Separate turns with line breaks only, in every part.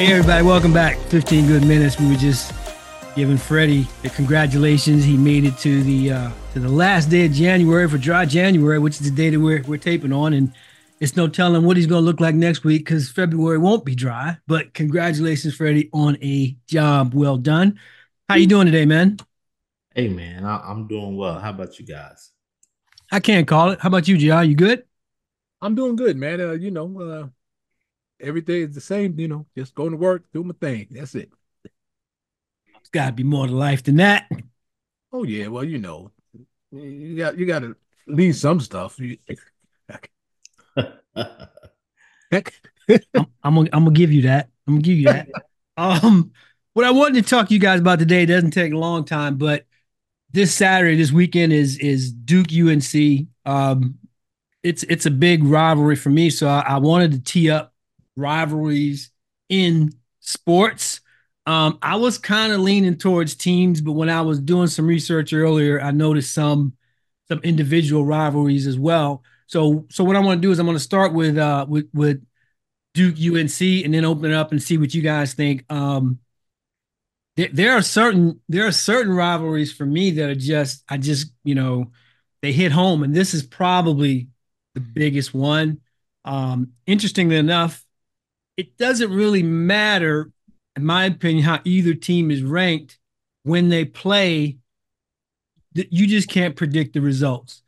Hey everybody, welcome back. 15 good minutes. We were just giving Freddie the congratulations. He made it to the last day of January for Dry January, which is the day that we're taping on, and it's no telling what he's going to look like next week because February won't be dry. But congratulations, Freddie, on a job well done. How you doing today, man?
Hey man, I'm doing well. How about you guys?
I can't call it. How about you, JR? You good?
I'm doing good, man. Every day is the same, just going to work, do my thing. That's it.
It's got to be more to life than that.
Oh yeah, well, you got to leave some stuff.
I'm gonna give you that. I'm gonna give you that. What I wanted to talk to you guys about today doesn't take a long time, but this Saturday, this weekend is Duke UNC. It's a big rivalry for me, so I wanted to tee up rivalries in sports. I was kind of leaning towards teams, but when I was doing some research earlier, I noticed some individual rivalries as well. So what I want to do is I'm going to start with Duke UNC and then open it up and see what you guys think. There are certain rivalries for me that are just I just they hit home, and this is probably the biggest one. Interestingly enough, it doesn't really matter, in my opinion, how either team is ranked when they play. You just can't predict the results.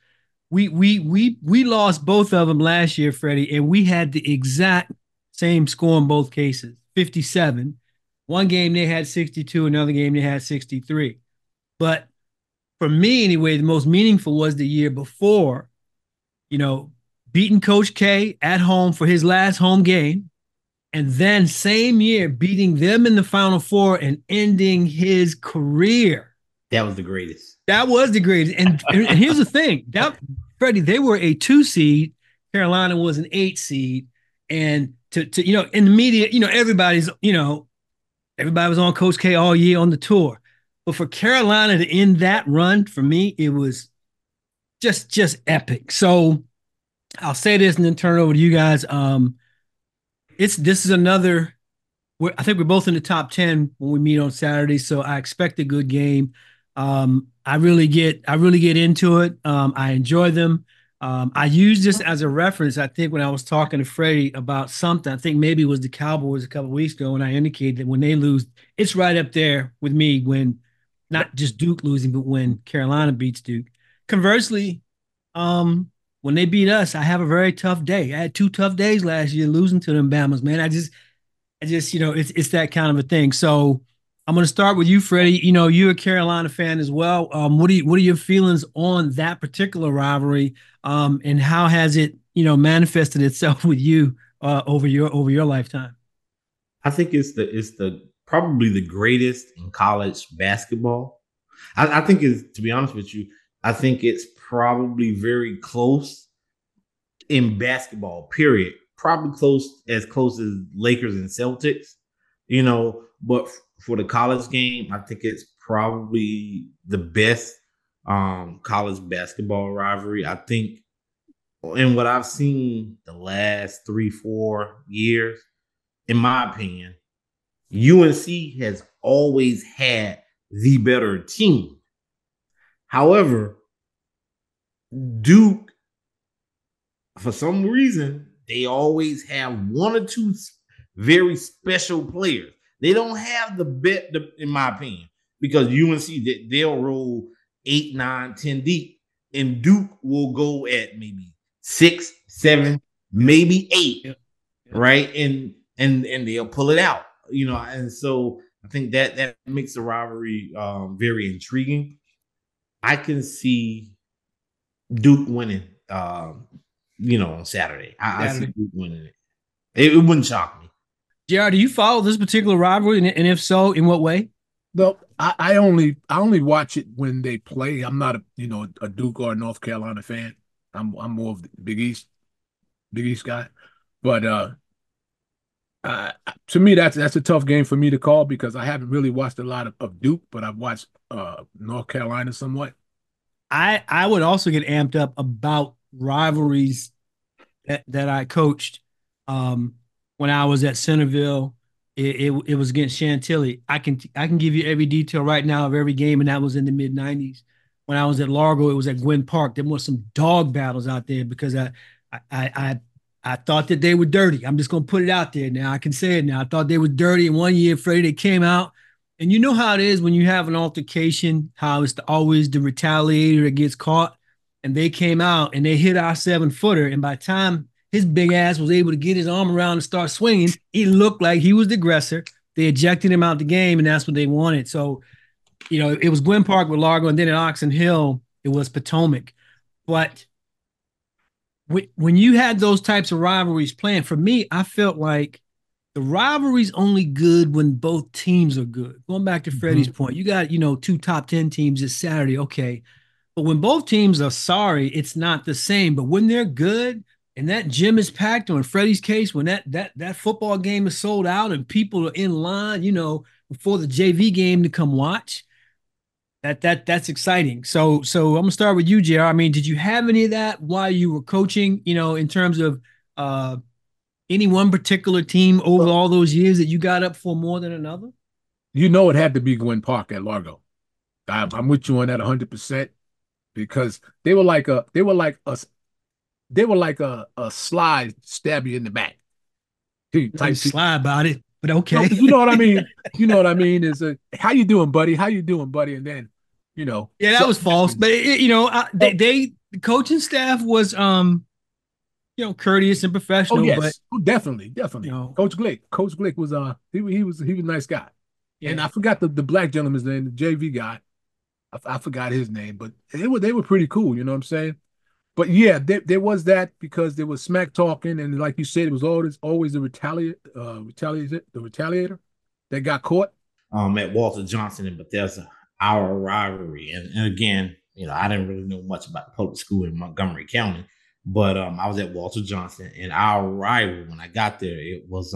We lost both of them last year, Freddie, and we had the exact same score in both cases, 57. One game they had 62, another game they had 63. But for me, anyway, the most meaningful was the year before, you know, beating Coach K at home for his last home game, and then same year beating them in the Final Four and ending his career.
That was the greatest.
That was the greatest. And here's the thing, that Freddie, they were a 2 seed. Carolina was an 8 seed. And to in the media, everybody was on Coach K all year on the tour. But for Carolina to end that run, for me, it was just epic. So I'll say this and then turn it over to you guys. This is another. I think we're both in the top 10 when we meet on Saturday, so I expect a good game. I really get into it. I enjoy them. I use this as a reference. I think when I was talking to Freddie about something, I think maybe it was the Cowboys a couple of weeks ago, and I indicated that when they lose, it's right up there with me when not just Duke losing, but when Carolina beats Duke. Conversely, when they beat us, I have a very tough day. I had 2 tough days last year losing to them Bama's, man. I just, it's that kind of a thing. So I'm going to start with you, Freddie. You're a Carolina fan as well. What are your feelings on that particular rivalry, and how has it, manifested itself with you over your lifetime?
I think it's the probably the greatest in college basketball. I think it's, to be honest with you, I think it's probably very close in basketball. Period. Probably close as Lakers and Celtics. But for the college game, I think it's probably the best college basketball rivalry. I think, in what I've seen the last 3, 4 years, in my opinion, UNC has always had the better team. However, Duke, for some reason, they always have one or two very special players. They don't have the bet, in my opinion, because UNC they'll roll 8, 9, 10 deep, and Duke will go at maybe 6, 7, maybe 8,
Yep. Yep.
right? And they'll pull it out, And so I think that makes the rivalry very intriguing. I can see Duke winning, on Saturday. I see
Saturday.
Duke winning it. It wouldn't shock me.
JR, do you follow this particular rivalry, and if so, in what way?
No, I only watch it when they play. I'm not a Duke or a North Carolina fan. I'm more of the Big East guy. But to me, that's a tough game for me to call because I haven't really watched a lot of Duke, but I've watched North Carolina somewhat.
I would also get amped up about rivalries that I coached, when I was at Centerville. It was against Chantilly. I can give you every detail right now of every game, and that was in the mid '90s. When I was at Largo, it was at Gwynn Park. There was some dog battles out there because I I I thought that they were dirty. I'm just gonna put it out there now. I can say it now. I thought they were dirty. And one year, Freddie, they came out, and you know how it is when you have an altercation, how it's always the retaliator that gets caught. And they came out and they hit our 7-footer, and by the time his big ass was able to get his arm around and start swinging, he looked like he was the aggressor. They ejected him out the game, and that's what they wanted. So, it was Gwynn Park with Largo, and then at Oxon Hill, it was Potomac. But when you had those types of rivalries playing, for me, I felt like the rivalry's only good when both teams are good. Going back to Freddie's point, you got, two top 10 teams this Saturday. Okay. But when both teams are sorry, it's not the same. But when they're good and that gym is packed, or in Freddie's case, when that football game is sold out and people are in line, before the JV game to come watch, that's exciting. So I'm gonna start with you, JR. I mean, did you have any of that while you were coaching? In terms of any one particular team over all those years that you got up for more than another?
It had to be Gwynn Park at Largo. I'm with you on that 100% because they were like a slide stab you in the back.
Type slide about it, but okay.
No, you know what I mean? You know what I mean? Is how you doing, buddy? How you doing, buddy? And then,
yeah, that was false. But the coaching staff was courteous and professional.
Oh, yes.
But
definitely. Coach Glick was he was a nice guy. Yeah. And I forgot the black gentleman's name, the JV guy. I forgot his name, but they were pretty cool. You know what I'm saying? But yeah, there was that because there was smack talking, and like you said, it was always the retaliator that got caught.
At Walter Johnson and Bethesda, our rivalry, and again, I didn't really know much about the public school in Montgomery County, but I was at Walter Johnson, and our rival when I got there, it was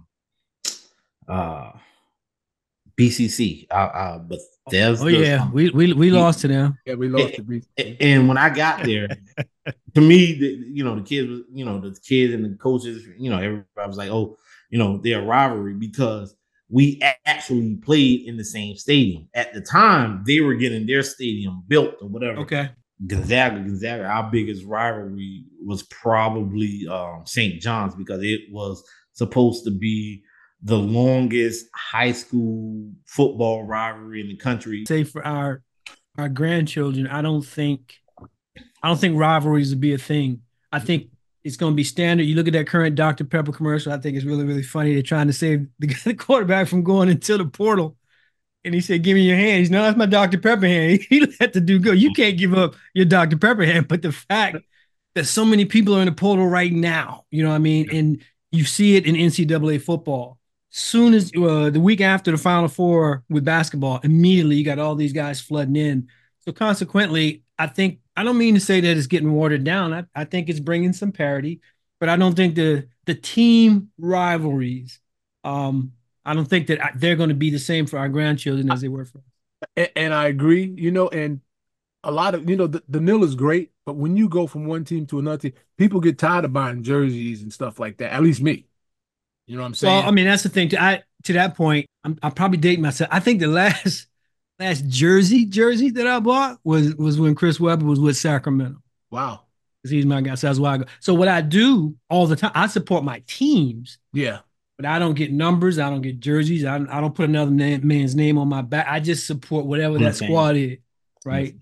BCC, Bethesda.
Oh yeah, we lost to them.
Yeah, we lost to BCC.
And when I got there, to me, the kids and the coaches, everybody was like, oh, they're a rivalry because we actually played in the same stadium. At the time, they were getting their stadium built or whatever.
Okay.
Gonzaga, our biggest rivalry was probably St. John's because it was supposed to be the longest high school football rivalry in the country.
Say for our grandchildren, I don't think rivalries would be a thing. I think it's going to be standard. You look at that current Dr. Pepper commercial. I think it's really, really funny. They're trying to save the quarterback from going into the portal. And he said, give me your hand. He's no, that's my Dr. Pepper hand. He let the dude go. You can't give up your Dr. Pepper hand. But the fact that so many people are in the portal right now, you know what I mean? And you see it in NCAA football. Soon as the week after the Final Four with basketball, immediately you got all these guys flooding in. So consequently, I don't mean to say that it's getting watered down. I think it's bringing some parity, but I don't think the team rivalries, I don't think that they're going to be the same for our grandchildren as they were for us.
And I agree, and a lot of, the nil is great, but when you go from one team to another team, people get tired of buying jerseys and stuff like that. At least me. You know what I'm saying?
Well, I mean, that's the thing. To that point, I'm probably dating myself. I think the last jersey that I bought was when Chris Webber was with Sacramento.
Wow.
Because he's my guy. So that's why I go. So what I do all the time, I support my teams.
Yeah.
But I don't get numbers. I don't get jerseys. I don't put another man's name on my back. I just support whatever that squad is. Right.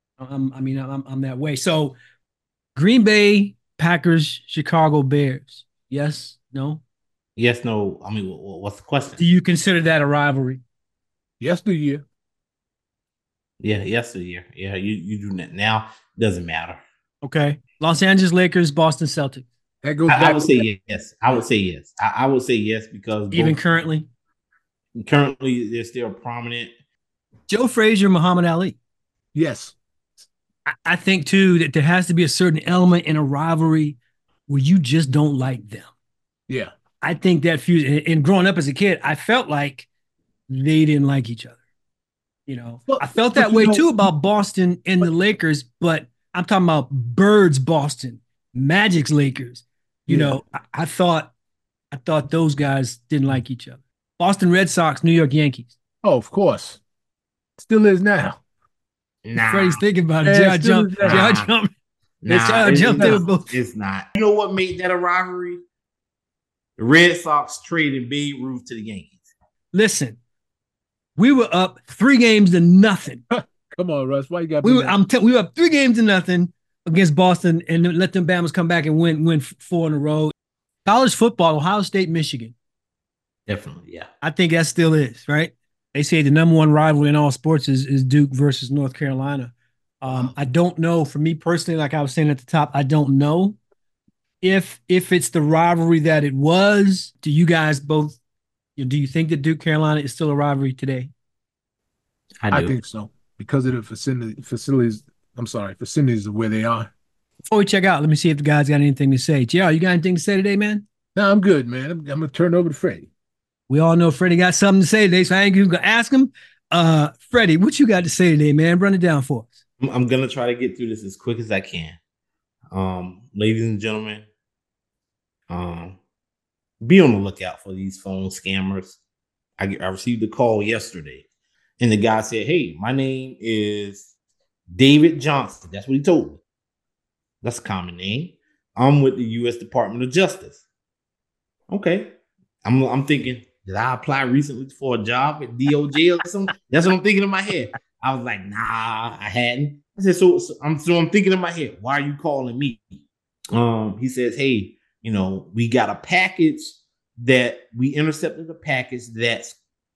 I'm that way. So Green Bay, Packers, Chicago Bears. Yes? No?
Yes, no. I mean, what's the question?
Do you consider that a rivalry?
Yesteryear.
Yeah, yesteryear. Yeah, you do that now. Doesn't matter.
Okay. Los Angeles Lakers, Boston Celtics.
That goes.
I would say yes. I would say yes. I would say yes because
even currently
they're still prominent.
Joe Frazier, Muhammad Ali.
Yes.
I think too that there has to be a certain element in a rivalry where you just don't like them.
Yeah.
I think that fuse, and growing up as a kid, I felt like they didn't like each other. I felt that way too about Boston and the Lakers, but I'm talking about Bird's Boston, Magic's Lakers. I thought those guys didn't like each other. Boston Red Sox, New York Yankees.
Oh, of course. Still is now.
Nah,
Freddie's thinking about it.
Yeah, still is now.
JR
nah,
jumped.
nah.
JR jumped in with
not.
both.
It's not. You know what made that a rivalry? The Red Sox traded Babe Ruth to the Yankees.
Listen, we were up 3-0.
Come on, Russ. Why you got
We were up 3-0 against Boston, and let them Bama's come back and win 4 in a row. College football, Ohio State, Michigan.
Definitely, yeah.
I think that still is, right? They say the number one rivalry in all sports is Duke versus North Carolina. I don't know. For me personally, like I was saying at the top, I don't know if it's the rivalry that it was. Do you guys both? Do you think that Duke Carolina is still a rivalry today?
I think so because of the facilities. I'm sorry, facilities of where they are.
Before we check out, let me see if the guys got anything to say. JR, you got anything to say today, man?
No, I'm good, man. I'm gonna turn it over to Freddie.
We all know Freddie got something to say today, so I ain't even gonna ask him. Freddie, what you got to say today, man? Run it down for us.
I'm gonna try to get through this as quick as I can. Ladies and gentlemen, be on the lookout for these phone scammers. I received a call yesterday, and the guy said, "Hey, my name is David Johnson." That's what he told me. That's a common name. I'm with the U.S. Department of Justice. Okay, I'm thinking, did I apply recently for a job at DOJ or something? That's what I'm thinking in my head. I was like, nah, I hadn't. I said, so I'm thinking in my head, why are you calling me? He says, hey, we got a package that we intercepted, a package that's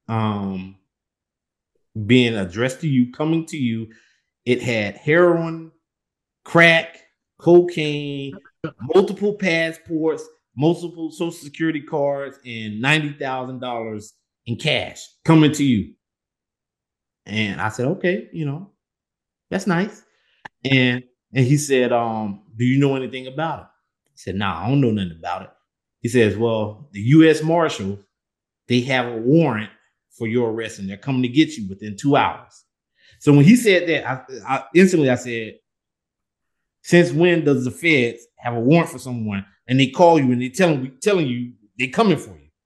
being addressed to you, coming to you. It had heroin, crack, cocaine, multiple passports, multiple social security cards, and $90,000 in cash coming to you. And I said, okay, that's nice. And he said, do you know anything about it? I said, nah, I don't know nothing about it. He says, well, the U.S. Marshals, they have a warrant for your arrest, and they're coming to get you within 2 hours. So when he said that, I instantly said, since when does the feds have a warrant for someone and they call you and they telling you they coming for you?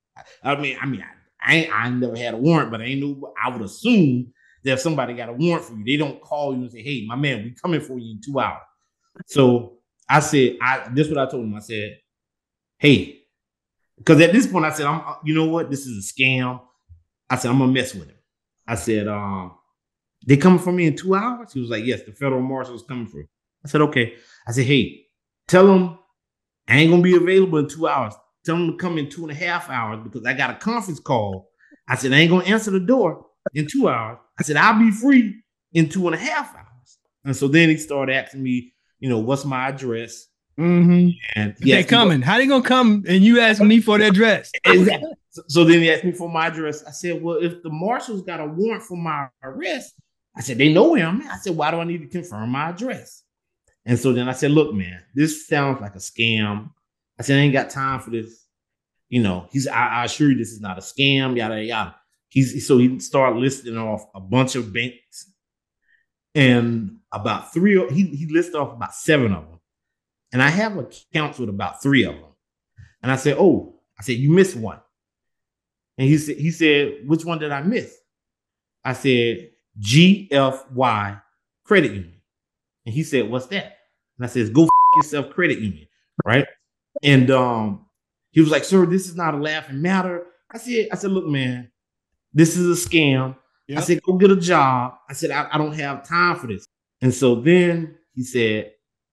I never had a warrant, but I would assume that if somebody got a warrant for you, they don't call you and say, hey, my man, we coming for you in 2 hours. So I said, this is what I told him. I said, hey, because at this point I said, you know what? This is a scam. I said, I'm gonna mess with him. I said, they coming for me in 2 hours? He was like, yes, the federal marshal's coming for you. I said, okay. I said, hey, tell them I ain't going to be available in 2 hours. Tell them to come in 2.5 hours because I got a conference call. I said, I ain't going to answer the door in 2 hours. I said, I'll be free in 2.5 hours. And so then he started asking me, what's my address?
Mm-hmm.
And
they coming. How they going to come and you asking me for the address?
Exactly. So then he asked me for my address. I said, well, if the marshals got a warrant for my arrest, I said, they know him. I said, why do I need to confirm my address? And so then I said, look, man, this sounds like a scam. I said, I ain't got time for this. I assure you this is not a scam, yada, yada. He started listing off a bunch of banks and about he listed off about 7 of them. And I have accounts with about 3 of them. And I said, you missed one. And he said, which one did I miss? I said, GFY Credit Union. And he said, what's that? And I said, go yourself, credit union, right? And he was like, sir, this is not a laughing matter. I said, look, man, this is a scam. Yep. I said, go get a job. I said, I don't have time for this. And so then he said,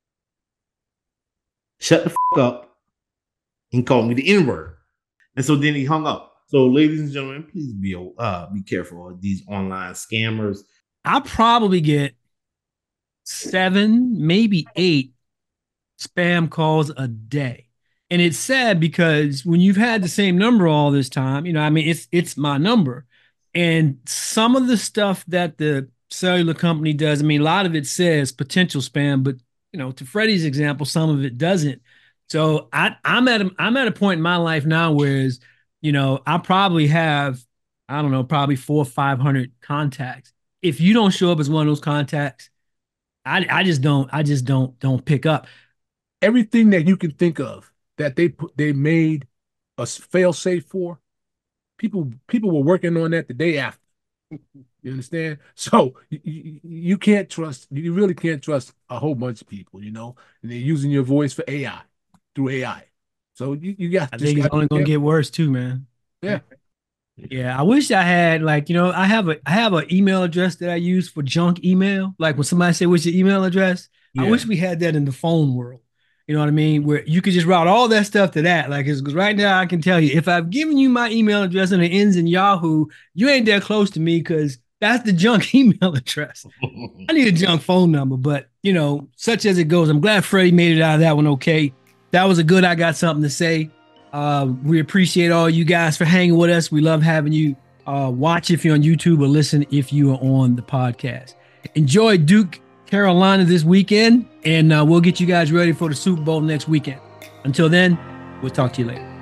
shut the up and called me the N-word. And so then he hung up. So ladies and gentlemen, please be careful of these online scammers.
I'll probably get 7, maybe 8 spam calls a day. And it's sad because when you've had the same number all this time, it's my number. And some of the stuff that the cellular company does, a lot of it says potential spam, but to Freddie's example, some of it doesn't. So I'm at a point in my life now where I probably have, probably 400 or 500 contacts. If you don't show up as one of those contacts, I just don't pick up.
Everything that you can think of that they made a fail safe for, People were working on that the day after. You understand? So you can't trust. You really can't trust a whole bunch of people. And they're using your voice for AI through AI. So you got.
I think it's only gonna get worse too, man.
Yeah.
Yeah, I wish I had I have an email address that I use for junk email. Like when somebody say, "What's your email address?" Yeah. I wish we had that in the phone world. You know what I mean? Where you could just route all that stuff to that. Like, because right now I can tell you, if I've given you my email address and it ends in Yahoo, you ain't that close to me because that's the junk email address. I need a junk phone number, but such as it goes. I'm glad Freddie made it out of that one okay. That was a good I got something to say. We appreciate all you guys for hanging with us. We love having you watch if you're on YouTube or listen if you are on the podcast. Enjoy Duke, Carolina this weekend, and we'll get you guys ready for the Super Bowl next weekend. Until then, we'll talk to you later.